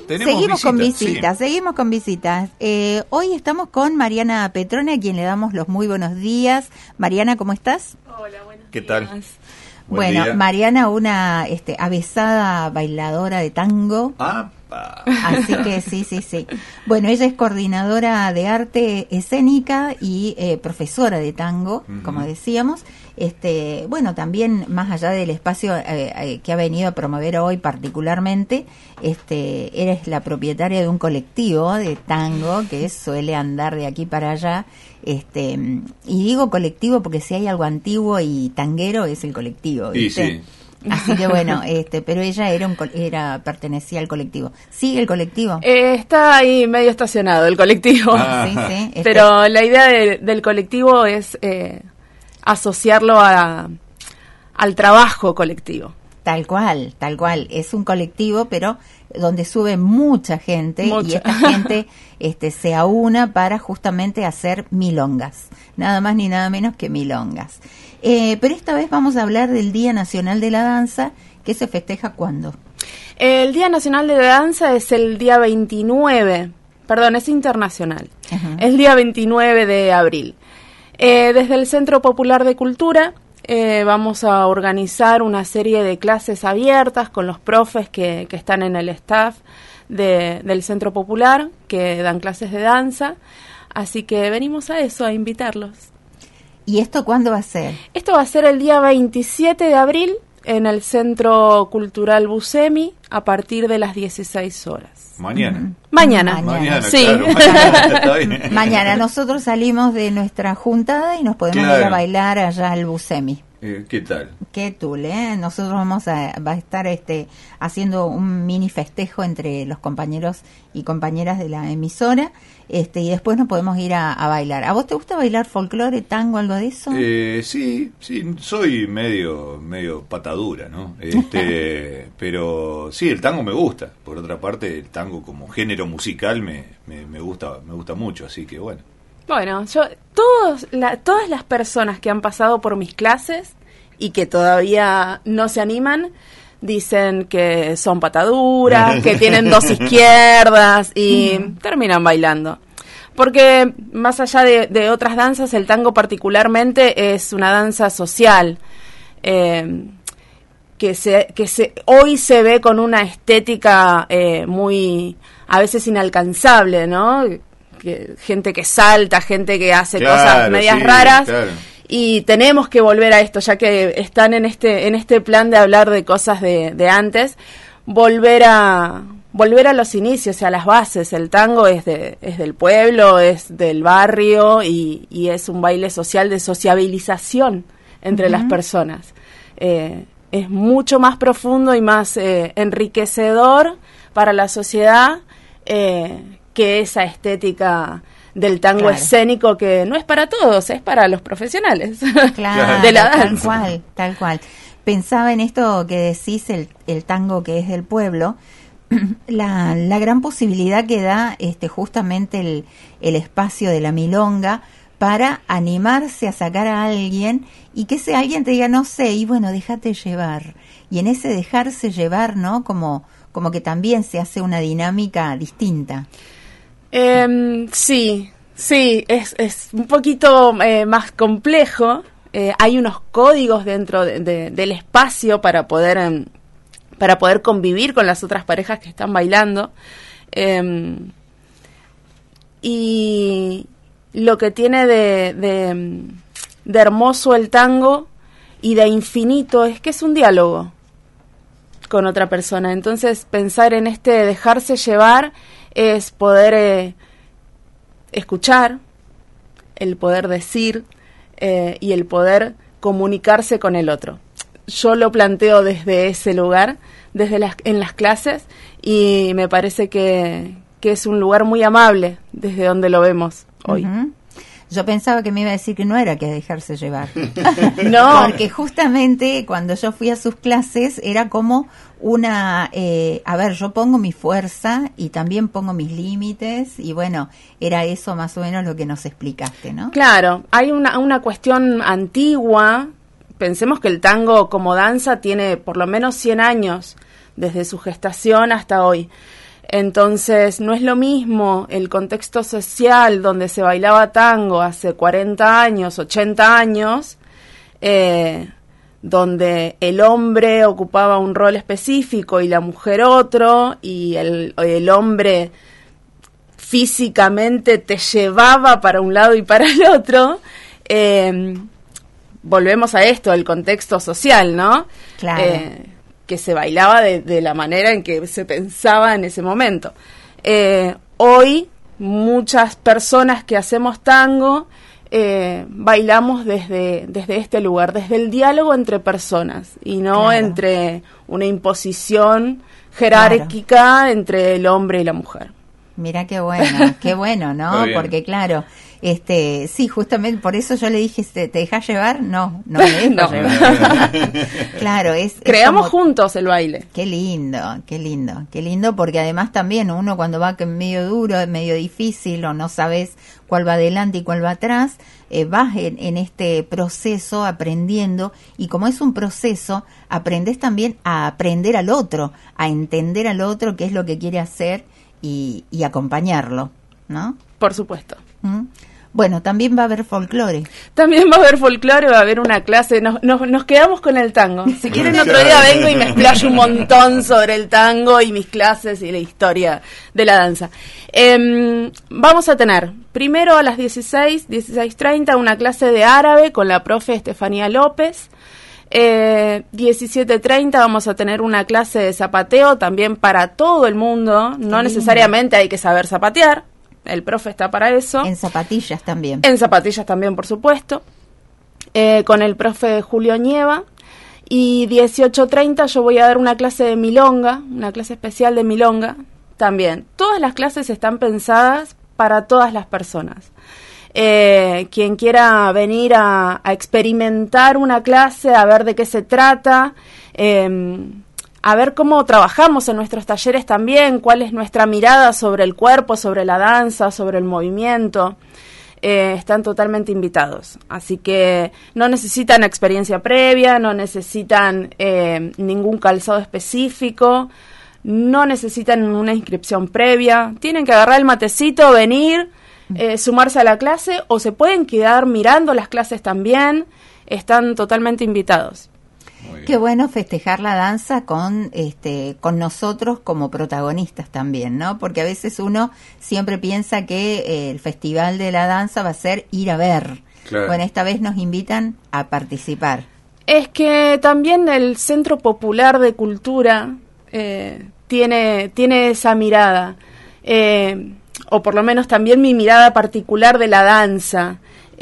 Seguimos con visitas. Hoy estamos con Mariana Petrone, a quien le damos los muy buenos días. Mariana, ¿cómo estás? Hola, buenos días. ¿Qué tal? Bueno, Mariana, una avesada bailadora de tango. Así que sí. Bueno, ella es coordinadora de arte escénica y profesora de tango, como decíamos. Bueno, también más allá del espacio que ha venido a promover hoy particularmente, eres la propietaria de un colectivo de tango que suele andar de aquí para allá. Y digo colectivo porque si hay algo antiguo y tanguero es el colectivo, ¿viste? Sí. Así que bueno, pero ella pertenecía al colectivo. ¿Sigue el colectivo? Está ahí medio estacionado el colectivo. Sí. Pero la idea del colectivo es asociarlo al trabajo colectivo. Tal cual. Es un colectivo, pero donde sube mucha gente. Y esta gente se aúna para justamente hacer milongas. Nada más ni nada menos que milongas. Pero esta vez vamos a hablar del Día Nacional de la Danza, que se festeja ¿cuándo? El Día Nacional de la Danza es el día 29, es internacional. Uh-huh. Es el día 29 de abril. Desde el Centro Popular de Cultura vamos a organizar una serie de clases abiertas con los profes que están en el staff del Centro Popular, que dan clases de danza. Así que venimos a eso, a invitarlos. ¿Y esto cuándo va a ser? Esto va a ser el día 27 de abril en el Centro Cultural Buscemi a partir de las 16 horas. Mañana. Mañana, sí. Claro, está bien. Mañana nosotros salimos de nuestra juntada y nos podemos ir a bailar allá al Buscemi. ¿Qué tal? Qué tul, Nosotros va a estar haciendo un mini festejo entre los compañeros y compañeras de la emisora, y después nos podemos ir a bailar. ¿A vos te gusta bailar folclore, tango, algo de eso? Sí, soy medio patadura, ¿no? Pero sí, el tango me gusta. Por otra parte, el tango como género musical me gusta mucho, así que bueno. Bueno, todas las personas que han pasado por mis clases y que todavía no se animan, dicen que son pataduras, que tienen dos izquierdas y terminan bailando. Porque más allá de otras danzas, el tango particularmente es una danza social, que hoy se ve con una estética muy, a veces inalcanzable, ¿no? Gente que salta, gente que hace cosas medias raras, y tenemos que volver a esto, ya que están en este plan de hablar de cosas de antes, volver a los inicios, a las bases. El tango es del pueblo, es del barrio y es un baile social de sociabilización entre las personas. Es mucho más profundo y más enriquecedor para la sociedad que esa estética del tango escénico, que no es para todos, es para los profesionales de la danza. Tal cual. Pensaba en esto que decís, el tango que es del pueblo, la gran posibilidad que da justamente el espacio de la milonga para animarse a sacar a alguien y que ese alguien te diga, no sé, y bueno, déjate llevar. Y en ese dejarse llevar, ¿no? Como que también se hace una dinámica distinta. Sí, es un poquito más complejo. Hay unos códigos dentro del espacio para poder convivir con las otras parejas que están bailando. Y lo que tiene de hermoso el tango y de infinito es que es un diálogo con otra persona. Entonces, pensar en dejarse llevar es poder escuchar, el poder decir y el poder comunicarse con el otro. Yo lo planteo desde ese lugar, en las clases, y me parece que es un lugar muy amable desde donde lo vemos hoy. Uh-huh. Yo pensaba que me iba a decir que no era que dejarse llevar. No. Porque justamente cuando yo fui a sus clases era como una... yo pongo mi fuerza y también pongo mis límites y bueno, era eso más o menos lo que nos explicaste, ¿no? Claro, hay una cuestión antigua. Pensemos que el tango como danza tiene por lo menos 100 años desde su gestación hasta hoy. Entonces, no es lo mismo el contexto social donde se bailaba tango hace 40 años, 80 años, donde el hombre ocupaba un rol específico y la mujer otro, y el hombre físicamente te llevaba para un lado y para el otro. Volvemos a esto, el contexto social, ¿no? Claro. Que se bailaba de la manera en que se pensaba en ese momento. Hoy, muchas personas que hacemos tango bailamos desde este lugar, desde el diálogo entre personas, y no entre una imposición jerárquica entre el hombre y la mujer. Mira qué bueno, ¿no? Porque claro, sí, justamente por eso yo le dije, ¿te dejás llevar? No me dejo llevar. Claro, creamos juntos el baile. Qué lindo, porque además también uno cuando va medio duro, medio difícil, o no sabes cuál va adelante y cuál va atrás, vas en este proceso aprendiendo, y como es un proceso, aprendes también a aprender al otro, a entender al otro qué es lo que quiere hacer, y acompañarlo, ¿no? Por supuesto. Bueno, también va a haber folclore. También va a haber folclore, va a haber una clase. Nos quedamos con el tango. Si quieren otro día vengo y me explayo un montón sobre el tango y mis clases y la historia de la danza. Vamos a tener primero a las 16:30 una clase de árabe con la profe Estefanía López. 17:30 vamos a tener una clase de zapateo también para todo el mundo. No necesariamente hay que saber zapatear, el profe está para eso. En zapatillas también. En zapatillas también, por supuesto, con el profe Julio Nieva. Y 18:30 yo voy a dar una clase de milonga, una clase especial de milonga también. Todas las clases están pensadas para todas las personas. Quien quiera venir a experimentar una clase, a ver de qué se trata, a ver cómo trabajamos en nuestros talleres también, cuál es nuestra mirada sobre el cuerpo, sobre la danza, sobre el movimiento, están totalmente invitados. Así que no necesitan experiencia previa, no necesitan ningún calzado específico, no necesitan una inscripción previa, tienen que agarrar el matecito, venir, sumarse a la clase, o se pueden quedar mirando las clases también. Están totalmente invitados. Qué bueno festejar la danza con nosotros como protagonistas también, ¿no? Porque a veces uno siempre piensa que el Festival de la Danza va a ser ir a ver. Claro. Bueno, esta vez nos invitan a participar. Es que también el Centro Popular de Cultura tiene esa mirada. O por lo menos también mi mirada particular de la danza,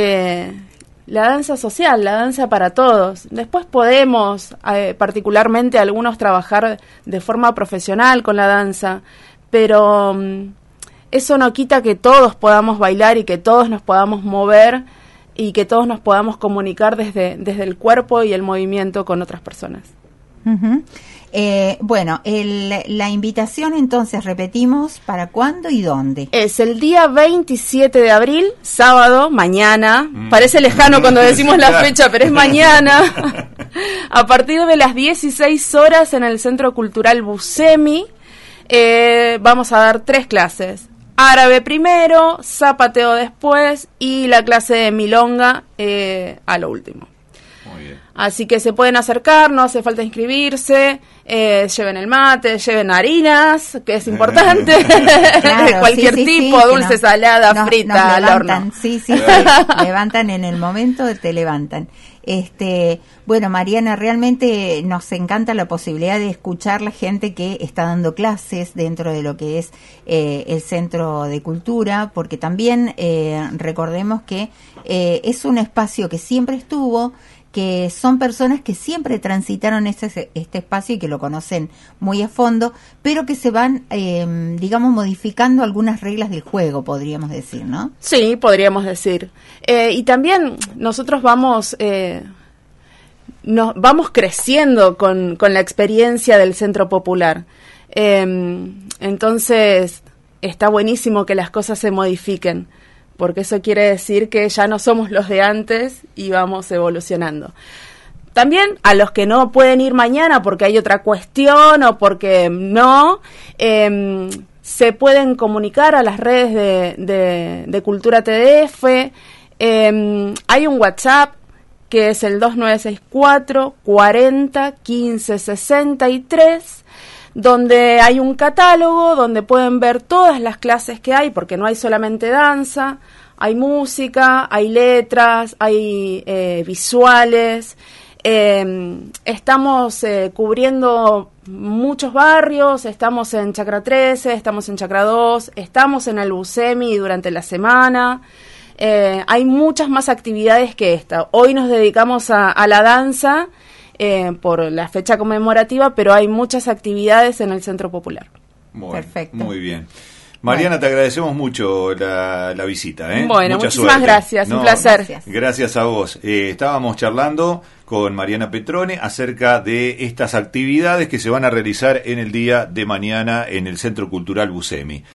la danza social, la danza para todos. Después podemos, particularmente algunos, trabajar de forma profesional con la danza, pero eso no quita que todos podamos bailar y que todos nos podamos mover y que todos nos podamos comunicar desde el cuerpo y el movimiento con otras personas. Uh-huh. Bueno, la invitación entonces, repetimos, ¿para cuándo y dónde? Es el día 27 de abril, sábado, mañana. Parece lejano cuando decimos la fecha, pero es mañana. A partir de las 16 horas en el Centro Cultural Buscemi, vamos a dar 3 clases. Árabe primero, zapateo después y la clase de milonga a lo último. Muy bien. Así que se pueden acercar, no hace falta inscribirse, lleven el mate, lleven harinas, que es importante, claro, de cualquier tipo, dulce, salada, frita, al horno. Sí, levantan en el momento, te levantan. Bueno, Mariana, realmente nos encanta la posibilidad de escuchar la gente que está dando clases dentro de lo que es el Centro de Cultura, porque también recordemos que es un espacio que siempre estuvo, que son personas que siempre transitaron este espacio y que lo conocen muy a fondo, pero que se van, digamos, modificando algunas reglas del juego, podríamos decir, ¿no? Sí, podríamos decir. Y también nosotros vamos creciendo con la experiencia del Centro Popular. Entonces, está buenísimo que las cosas se modifiquen, porque eso quiere decir que ya no somos los de antes y vamos evolucionando. también a los que no pueden ir mañana porque hay otra cuestión o porque no, se pueden comunicar a las redes de Cultura TDF. Hay un WhatsApp que es el 2964 40 15 63, donde hay un catálogo donde pueden ver todas las clases que hay, porque no hay solamente danza, hay música, hay letras, hay visuales. Estamos cubriendo muchos barrios, estamos en Chacra 13, estamos en Chacra 2, estamos en el Busemi durante la semana. Hay muchas más actividades que esta. Hoy nos dedicamos a la danza por la fecha conmemorativa, pero hay muchas actividades en el Centro Popular. Perfecto. Muy bien. Mariana, te agradecemos mucho la visita. Bueno, muchísimas gracias, un placer. Gracias a vos. Estábamos charlando con Mariana Petrone acerca de estas actividades que se van a realizar en el día de mañana en el Centro Cultural Busemi.